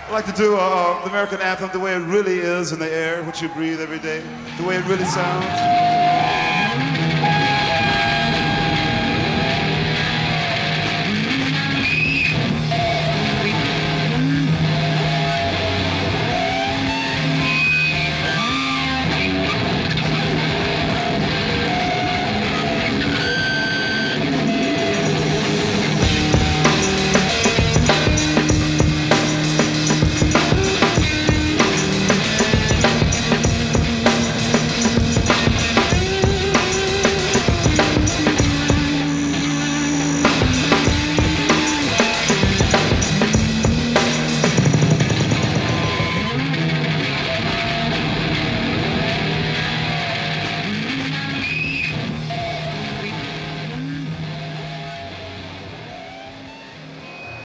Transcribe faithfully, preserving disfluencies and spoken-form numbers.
I'd like to do uh, the American anthem the way it really is in the air, which you breathe every day, the way it really sounds.